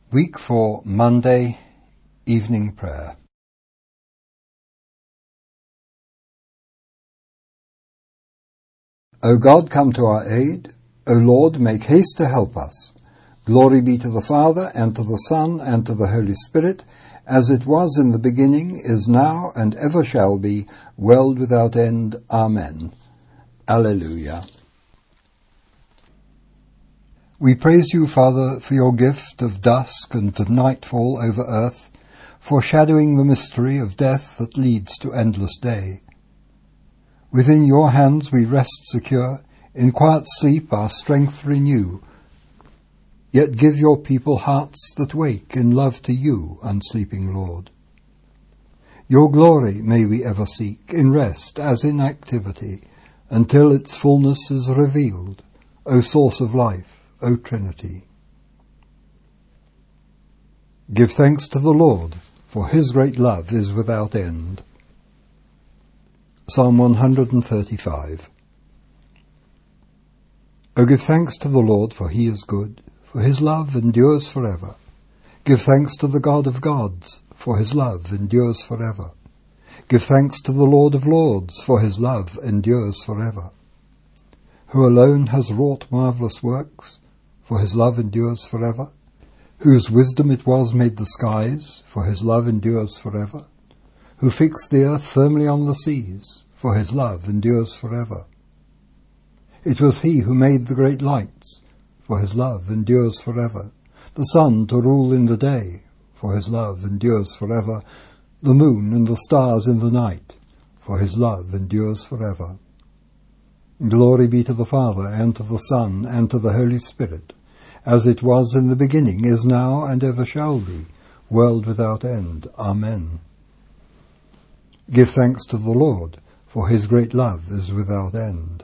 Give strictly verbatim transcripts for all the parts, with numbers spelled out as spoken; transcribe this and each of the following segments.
Week four, Monday, Evening Prayer. O God, come to our aid. O Lord, make haste to help us. Glory be to the Father, and to the Son, and to the Holy Spirit, as it was in the beginning, is now, and ever shall be, world without end. Amen. Alleluia. We praise you, Father, for your gift of dusk and of nightfall over earth, foreshadowing the mystery of death that leads to endless day. Within your hands we rest secure, in quiet sleep our strength renew, yet give your people hearts that wake in love to you, unsleeping Lord. Your glory may we ever seek, in rest as in activity, until its fullness is revealed, O source of life, O Trinity. Give thanks to the Lord, for his great love is without end. Psalm one hundred thirty-five. O give thanks to the Lord, for he is good, for his love endures forever. Give thanks to the God of gods, for his love endures forever. Give thanks to the Lord of lords, for his love endures forever. Who alone has wrought marvellous works, for his love endures forever. Whose wisdom it was made the skies, for his love endures forever. Who fixed the earth firmly on the seas, for his love endures forever. It was he who made the great lights, for his love endures forever. The sun to rule in the day, for his love endures forever. The moon and the stars in the night, for his love endures forever. Glory be to the Father, and to the Son, and to the Holy Spirit, as it was in the beginning, is now, and ever shall be, world without end. Amen. Give thanks to the Lord, for his great love is without end.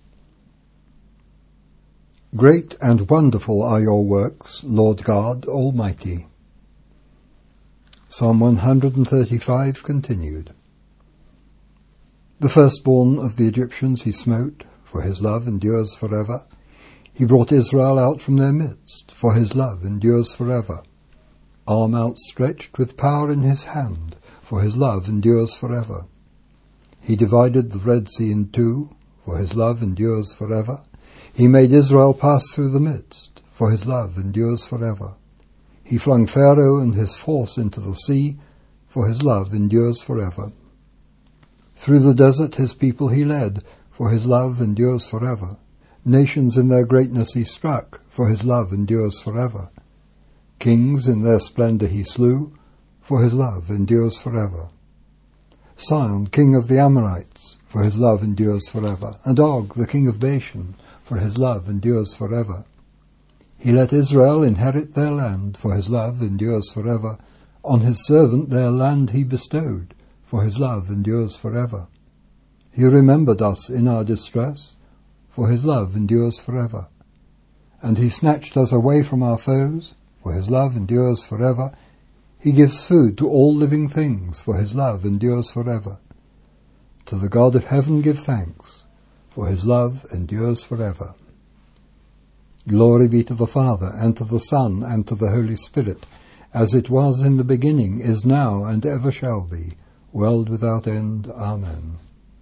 Great and wonderful are your works, Lord God Almighty. Psalm one hundred thirty-five continued. The firstborn of the Egyptians he smote, for his love endures forever. He brought Israel out from their midst, for his love endures forever. Arm outstretched with power in his hand, for his love endures forever. He divided the Red Sea in two, for his love endures forever. He made Israel pass through the midst, for his love endures forever. He flung Pharaoh and his force into the sea, for his love endures forever. Through the desert his people he led, for his love endures forever. Nations in their greatness he struck, for his love endures forever. Kings in their splendour he slew, for his love endures forever. Sihon, king of the Amorites, for his love endures forever. And Og, the king of Bashan, for his love endures forever. He let Israel inherit their land, for his love endures forever. On his servant their land he bestowed, for his love endures forever. He remembered us in our distress, for his love endures forever. And he snatched us away from our foes, for his love endures forever. He gives food to all living things, for his love endures forever. To the God of heaven give thanks, for his love endures forever. Glory be to the Father, and to the Son, and to the Holy Spirit, as it was in the beginning, is now, and ever shall be, world without end. Amen.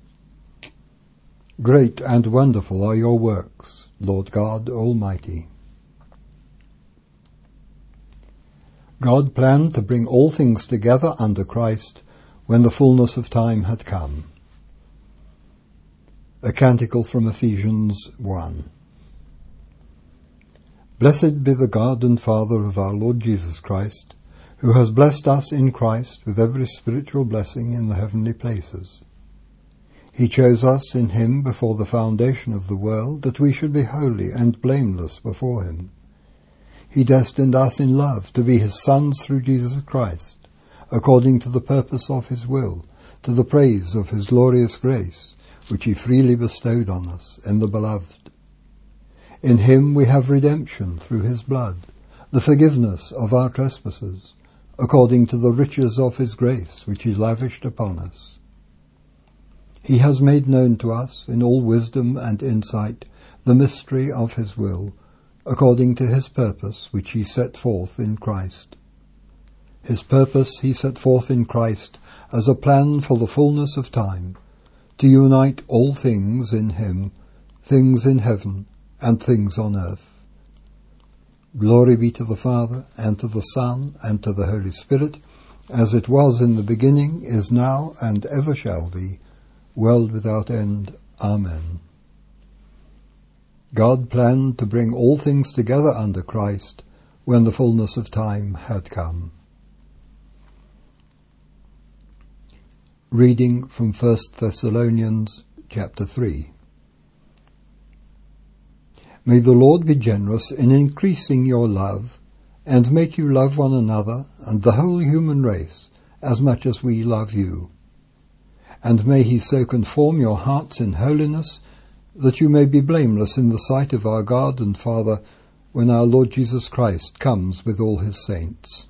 Great and wonderful are your works, Lord God Almighty. God planned to bring all things together under Christ when the fullness of time had come. A canticle from Ephesians one. Blessed be the God and Father of our Lord Jesus Christ, who has blessed us in Christ with every spiritual blessing in the heavenly places. He chose us in him before the foundation of the world, that we should be holy and blameless before him. He destined us in love to be his sons through Jesus Christ, according to the purpose of his will, to the praise of his glorious grace, which he freely bestowed on us in the Beloved. In him we have redemption through his blood, the forgiveness of our trespasses, according to the riches of his grace, which he lavished upon us. He has made known to us, in all wisdom and insight, the mystery of his will, according to his purpose which he set forth in Christ. His purpose he set forth in Christ as a plan for the fullness of time, to unite all things in him, things in heaven and things on earth. Glory be to the Father, and to the Son, and to the Holy Spirit, as it was in the beginning, is now, and ever shall be, world without end. Amen. God planned to bring all things together under Christ when the fullness of time had come. Reading from First Thessalonians chapter three. May the Lord be generous in increasing your love, and make you love one another and the whole human race as much as we love you. And may he so conform your hearts in holiness that you may be blameless in the sight of our God and Father when our Lord Jesus Christ comes with all his saints.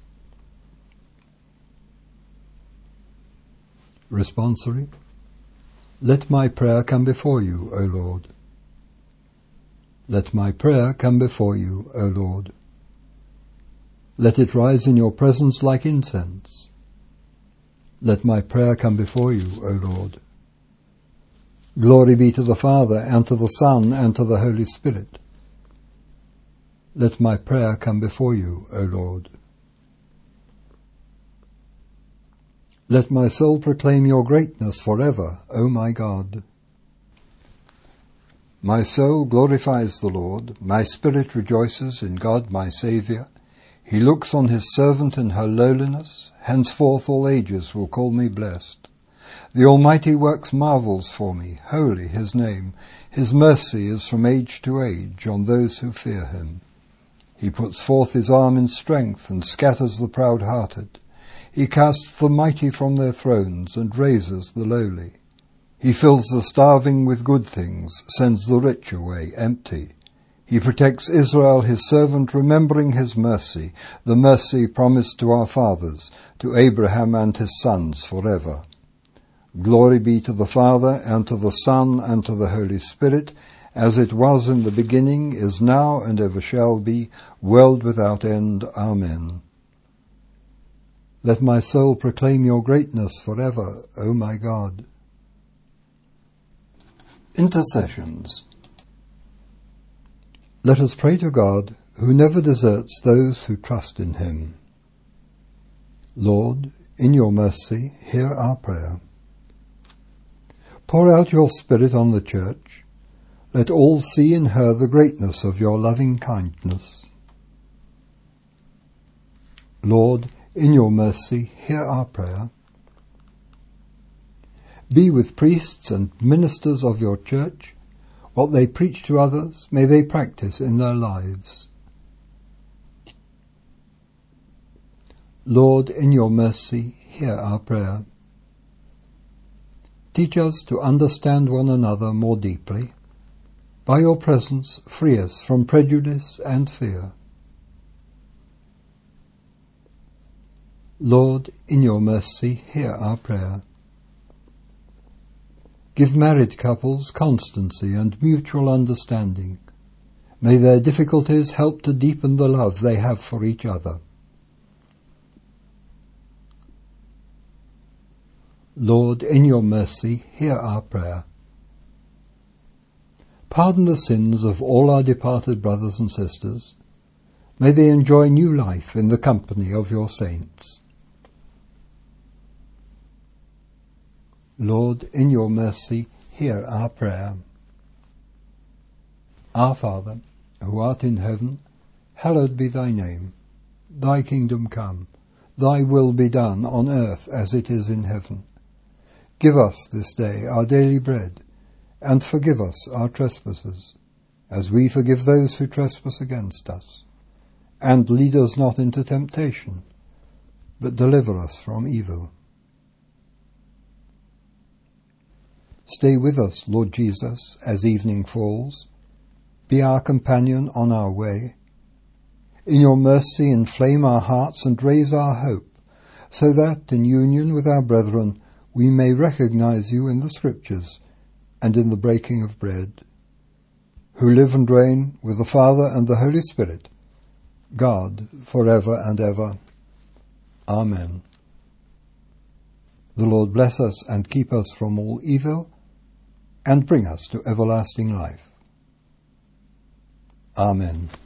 Responsory. Let my prayer come before you, O Lord. Let my prayer come before you, O Lord. Let it rise in your presence like incense. Let my prayer come before you, O Lord. Glory be to the Father, and to the Son, and to the Holy Spirit. Let my prayer come before you, O Lord. Let my soul proclaim your greatness forever, O my God. My soul glorifies the Lord, my spirit rejoices in God my Saviour. He looks on his servant in her lowliness, henceforth all ages will call me blessed. The Almighty works marvels for me, holy his name. His mercy is from age to age on those who fear him. He puts forth his arm in strength and scatters the proud-hearted. He casts the mighty from their thrones and raises the lowly. He fills the starving with good things, sends the rich away empty. He protects Israel his servant, remembering his mercy, the mercy promised to our fathers, to Abraham and his sons forever. Glory be to the Father, and to the Son, and to the Holy Spirit, as it was in the beginning, is now, and ever shall be, world without end. Amen. Let my soul proclaim your greatness forever, O my God. Intercessions. Let us pray to God, who never deserts those who trust in him. Lord, in your mercy, hear our prayer. Pour out your Spirit on the Church. Let all see in her the greatness of your loving kindness. Lord, in your mercy, hear our prayer. Be with priests and ministers of your Church. What they preach to others, may they practice in their lives. Lord, in your mercy, hear our prayer. Teach us to understand one another more deeply. By your presence, free us from prejudice and fear. Lord, in your mercy, hear our prayer. Give married couples constancy and mutual understanding. May their difficulties help to deepen the love they have for each other. Lord, in your mercy, hear our prayer. Pardon the sins of all our departed brothers and sisters. May they enjoy new life in the company of your saints. Lord, in your mercy, hear our prayer. Our Father, who art in heaven, hallowed be thy name. Thy kingdom come, thy will be done on earth as it is in heaven. Give us this day our daily bread, and forgive us our trespasses, as we forgive those who trespass against us. And lead us not into temptation, but deliver us from evil. Stay with us, Lord Jesus, as evening falls. Be our companion on our way. In your mercy inflame our hearts and raise our hope, so that, in union with our brethren, we may recognize you in the Scriptures and in the breaking of bread. who live and reign with the Father and the Holy Spirit, God, for ever and ever. Amen. The Lord bless us and keep us from all evil, and bring us to everlasting life. Amen.